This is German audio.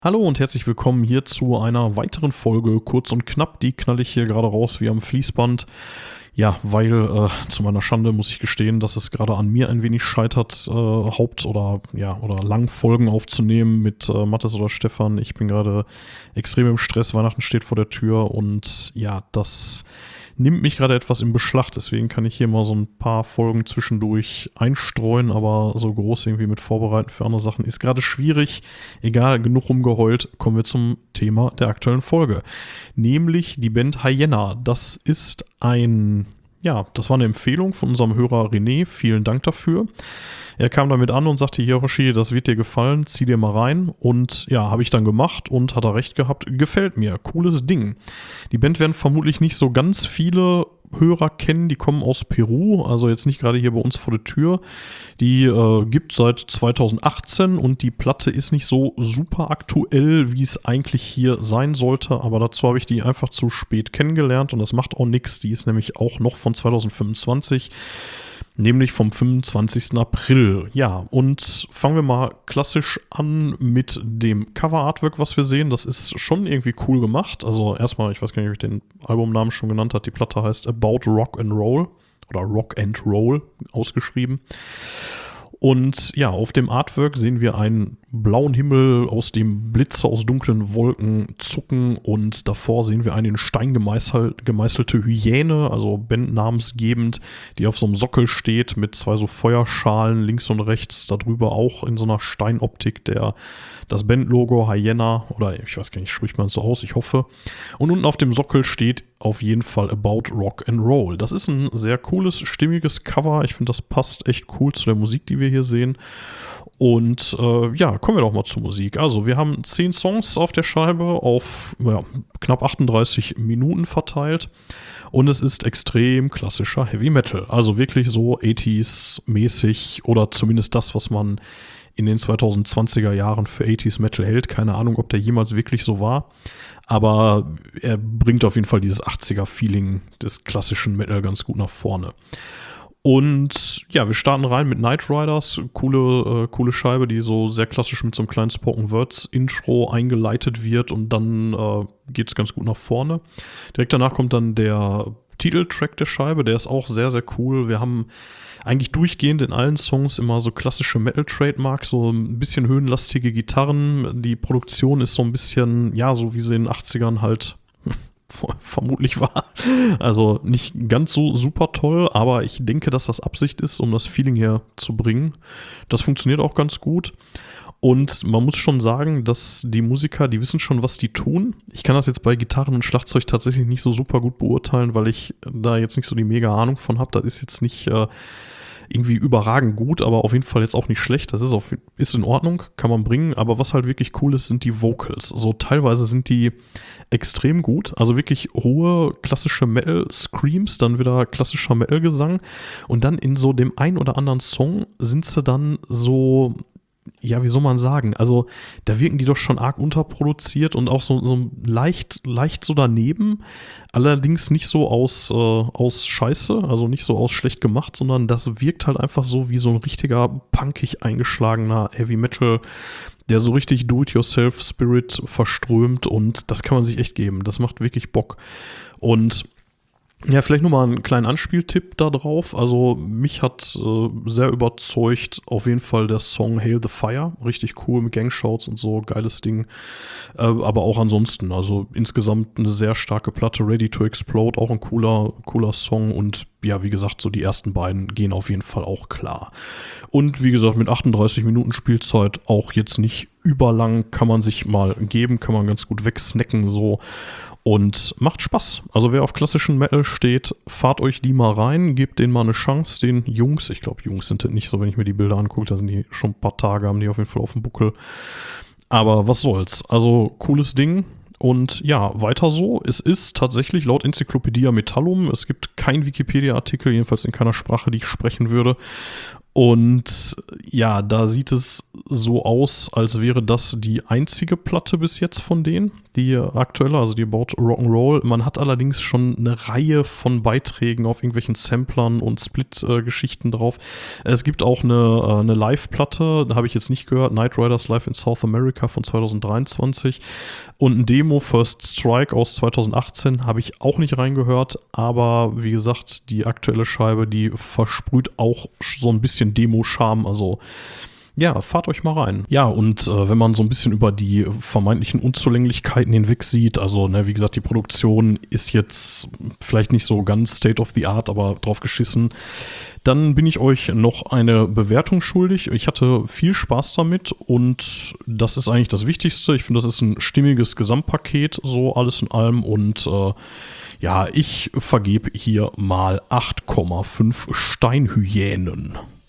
Hallo und herzlich willkommen hier zu einer weiteren Folge, kurz und knapp, die knall ich hier gerade raus wie am Fließband. Ja, weil zu meiner Schande muss ich gestehen, dass es gerade an mir ein wenig scheitert, oder Langfolgen aufzunehmen mit Mathis oder Stefan. Ich bin gerade extrem im Stress, Weihnachten steht vor der Tür und ja, das nimmt mich gerade etwas in Beschlag, deswegen kann ich hier mal so ein paar Folgen zwischendurch einstreuen, aber so groß irgendwie mit Vorbereiten für andere Sachen ist gerade schwierig. Egal, genug rumgeheult, kommen wir zum Thema der aktuellen Folge. Nämlich die Band Hyena. Das war eine Empfehlung von unserem Hörer René. Vielen Dank dafür. Er kam damit an und sagte, hier Hoshi, das wird dir gefallen, zieh dir mal rein. Und ja, habe ich dann gemacht und hat er recht gehabt, gefällt mir, cooles Ding. Die Band werden vermutlich nicht so ganz viele Hörer kennen, die kommen aus Peru, also jetzt nicht gerade hier bei uns vor der Tür. Die gibt seit 2018 und die Platte ist nicht so super aktuell, wie es eigentlich hier sein sollte, aber dazu habe ich die einfach zu spät kennengelernt und das macht auch nichts. Die ist nämlich auch noch von 2025. Nämlich vom 25. April. Ja, und fangen wir mal klassisch an mit dem Cover-Artwork, was wir sehen. Das ist schon irgendwie cool gemacht. Also erstmal, ich weiß gar nicht, ob ich den Albumnamen schon genannt habe. Die Platte heißt About Rock and Roll oder Rock and Roll ausgeschrieben. Und ja, auf dem Artwork sehen wir einen blauen Himmel, aus dem Blitze aus dunklen Wolken zucken und davor sehen wir eine in Stein gemeißelte Hyäne, also bandnamensgebend, die auf so einem Sockel steht mit zwei so Feuerschalen links und rechts, darüber auch in so einer Steinoptik das Bandlogo Hyena, oder ich weiß gar nicht, spricht man es so aus, ich hoffe. Und unten auf dem Sockel steht auf jeden Fall About Rock and Roll. Das ist ein sehr cooles, stimmiges Cover. Ich finde, das passt echt cool zu der Musik, die wir hier sehen. Und kommen wir doch mal zur Musik. Also wir haben 10 Songs auf der Scheibe auf knapp 38 Minuten verteilt. Und es ist extrem klassischer Heavy Metal. Also wirklich so 80s-mäßig oder zumindest das, was man in den 2020er Jahren für 80s Metal hält. Keine Ahnung, ob der jemals wirklich so war. Aber er bringt auf jeden Fall dieses 80er-Feeling des klassischen Metal ganz gut nach vorne. Und ja, wir starten rein mit Night Riders, coole Scheibe, die so sehr klassisch mit so einem kleinen Spoken Words Intro eingeleitet wird und dann geht es ganz gut nach vorne. Direkt danach kommt dann der Titeltrack der Scheibe, der ist auch sehr, sehr cool. Wir haben eigentlich durchgehend in allen Songs immer so klassische Metal-Trademarks, so ein bisschen höhenlastige Gitarren. Die Produktion ist so ein bisschen, ja, so wie sie in den 80ern halt vermutlich war. Also nicht ganz so super toll, aber ich denke, dass das Absicht ist, um das Feeling herzubringen. Das funktioniert auch ganz gut. Und man muss schon sagen, dass die Musiker, die wissen schon, was die tun. Ich kann das jetzt bei Gitarren und Schlagzeug tatsächlich nicht so super gut beurteilen, weil ich da jetzt nicht so die mega Ahnung von habe. Das ist jetzt nicht irgendwie überragend gut, aber auf jeden Fall jetzt auch nicht schlecht. Das ist in Ordnung, kann man bringen. Aber was halt wirklich cool ist, sind die Vocals. So teilweise sind die extrem gut. Also wirklich hohe klassische Metal-Screams, dann wieder klassischer Metal-Gesang. Und dann in so dem ein oder anderen Song sind sie dann so, ja, wie soll man sagen? Also da wirken die doch schon arg unterproduziert und auch so leicht so daneben. Allerdings nicht so aus Scheiße, also nicht so aus schlecht gemacht, sondern das wirkt halt einfach so wie so ein richtiger punkig eingeschlagener Heavy Metal, der so richtig Do-it-yourself-Spirit verströmt und das kann man sich echt geben. Das macht wirklich Bock. Und ja, vielleicht nur mal einen kleinen Anspieltipp da drauf. Also mich hat sehr überzeugt auf jeden Fall der Song Hail the Fire. Richtig cool mit Gangshouts und so, geiles Ding. Aber auch ansonsten, also insgesamt eine sehr starke Platte. Ready to Explode, auch ein cooler Song. Und ja, wie gesagt, so die ersten beiden gehen auf jeden Fall auch klar. Und wie gesagt, mit 38 Minuten Spielzeit auch jetzt nicht überlang, kann man sich mal geben, kann man ganz gut wegsnacken so. Und macht Spaß. Also wer auf klassischen Metal steht, fahrt euch die mal rein, gebt denen mal eine Chance, den Jungs. Ich glaube, Jungs sind nicht so, wenn ich mir die Bilder angucke, da sind die schon ein paar Tage, haben die auf jeden Fall auf dem Buckel. Aber was soll's. Also cooles Ding. Und ja, weiter so. Es ist tatsächlich laut Enzyklopädie Metallum, es gibt keinen Wikipedia-Artikel, jedenfalls in keiner Sprache, die ich sprechen würde. Und ja, da sieht es so aus, als wäre das die einzige Platte bis jetzt von denen, die aktuelle, also die About Rock'n'Roll. Man hat allerdings schon eine Reihe von Beiträgen auf irgendwelchen Samplern und Split-Geschichten drauf. Es gibt auch eine Live-Platte, da habe ich jetzt nicht gehört, Knight Riders Live in South America von 2023 und ein Demo First Strike aus 2018 habe ich auch nicht reingehört, aber wie gesagt, die aktuelle Scheibe, die versprüht auch so ein bisschen Demo-Charme, also ja, fahrt euch mal rein. Ja, und wenn man so ein bisschen über die vermeintlichen Unzulänglichkeiten hinweg sieht, also ne, wie gesagt, die Produktion ist jetzt vielleicht nicht so ganz State of the Art, aber drauf geschissen, dann bin ich euch noch eine Bewertung schuldig. Ich hatte viel Spaß damit und das ist eigentlich das Wichtigste. Ich finde, das ist ein stimmiges Gesamtpaket, so alles in allem und ja, ich vergebe hier mal 8,5 Steinhyänen.